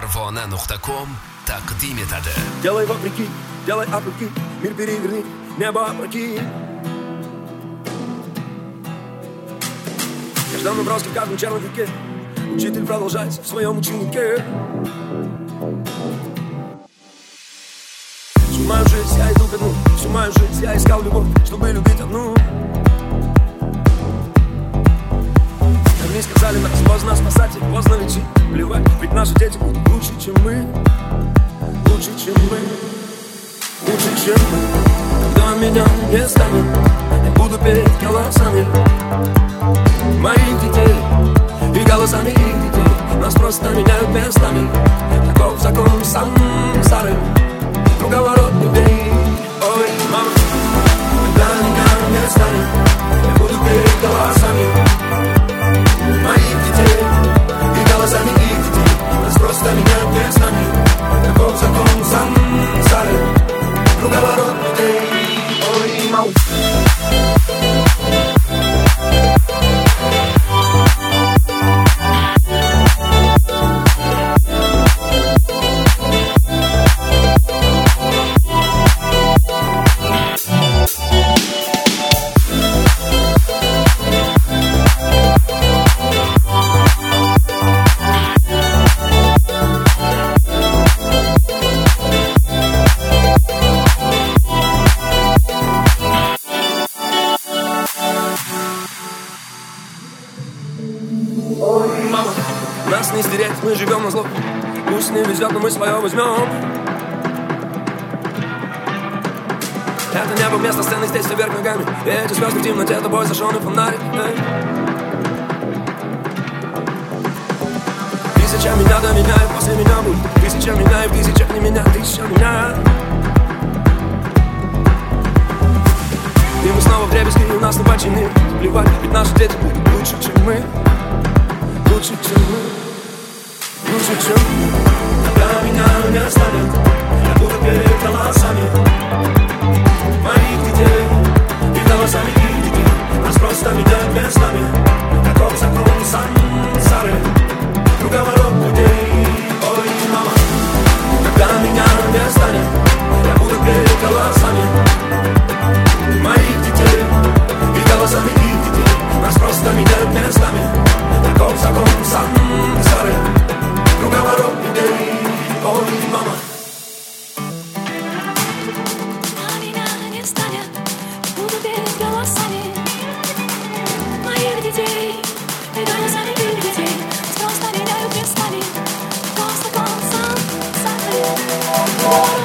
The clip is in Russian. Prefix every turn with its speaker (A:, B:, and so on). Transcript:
A: Parvona.com taqdim etadi.
B: Делай вопреки, делай апреки, мир переверни, небо опрокинь. Каждый наброски в каждом черновике учитель продолжает в своем ученике. Всю мою жизнь я иду ко дну, всю мою жизнь я искал любовь, чтобы любить одну. Они сказали нас, поздно спасать их, поздно лечить. Плевать, ведь наши дети будут лучше, чем мы. Лучше, чем мы. Лучше, чем мы. Когда меня не станет, я буду петь голосами моих детей и голосами их детей. Нас просто меняют местами. Таков закон сансары, круговорот людей. Ой, мама, когда меня не станет, я буду петь голосами моих детей и голосами их детей. Нас просто меняют местами. Таков закон сансары, круговорот людей. Ой, мама. Нас не стереть, мы живем на зло. Пусть не везет, но мы свое возьмем. Это небо вместо сцены, здесь все вверх ногами. И эти звезды в темноте, тобой зажженный фонарик. Тысяча меня доменяет, после меня будет тысяча меня, и в тысячах не меня, тысяча меня. И мы снова в дребезги, и у нас не почины. Плевать, ведь наши дети будут лучше, чем мы. Лучше, чем мы. Лучше, чем мы. Когда меня не станет, я буду петь голосами моих детей и голосами их детей. Нас просто меняют местами. Таков закон сансары, круговорот людей. Ой, мама, когда меня не станет, я буду петь голосами моих детей и голосами их детей. Нас просто меняют местами. Таков закон сансары, круговорот людей. Ой, мама.
C: Меня не станет, буду петь голосами моих детей и голосами их детей. Нас просто меняют местами. Таков закон сансары.